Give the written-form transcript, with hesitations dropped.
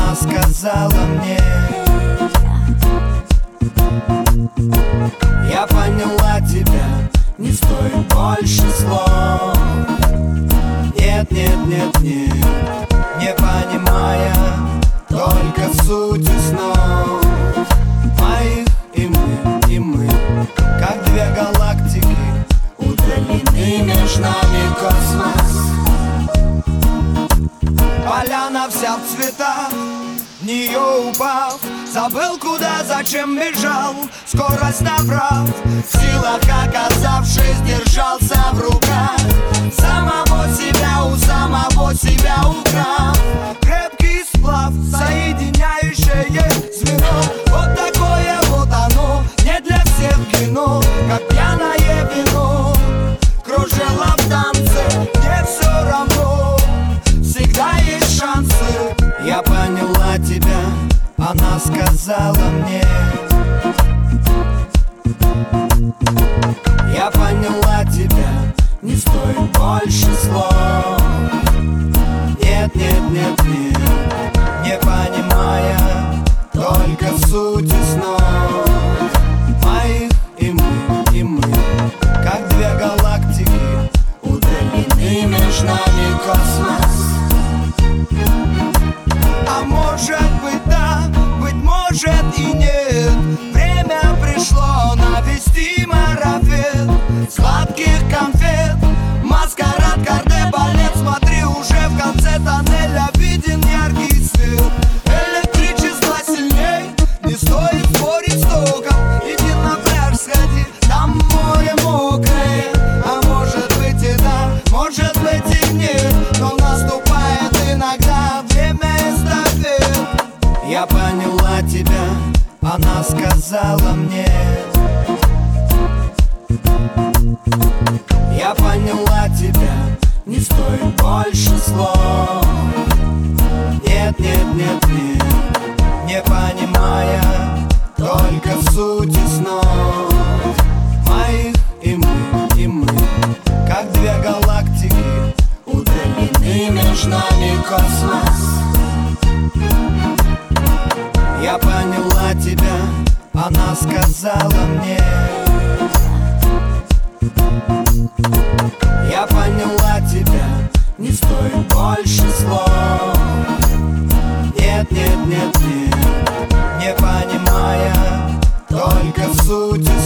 Она сказала мне: я поняла тебя, не стоит больше слов. Нет, нет, нет, нет, не понимая только сути снов моих. И мы, как две галактики, удалены между нами космос. Поляна вся в цветах, в нее упав, забыл куда, зачем бежал, скорость набрав, в силах оказавшись, держался в руках. Самого себя у самого себя украв, крепкий сплав, соединяющее звено. Вот такое вот оно, не для всех кино, как пьяное вино. Кружило в танце, мне все равно, всегда есть шансы. Я поняла тебя, она сказала мне. Я поняла тебя, не стоит больше слов. Нет, нет, нет, нет, не понимая только сути снов моих. И мы, как две галактики, удалены между нами космос. А может быть да, быть может и нет. Время пришло навести марафет сладких конфет. Маскарад, кардебалет, смотри, уже в конце тоннеля виден яркий свет. Электричество сильней, не стоит спорить с током. Иди на пляж, сходи, там море мокрое. А может быть и да, может быть и нет, но наступает иногда время эстафет. Я поняла тебя, она сказала мне. Я поняла тебя, не стоит больше слов. Нет, нет, нет, нет, не понимая только сути снов моих. И мы, как две галактики, удалены между нами космос. Я поняла тебя, она сказала мне. Я поняла тебя, не стоит больше слов. Нет, нет, нет, нет, не понимая только сути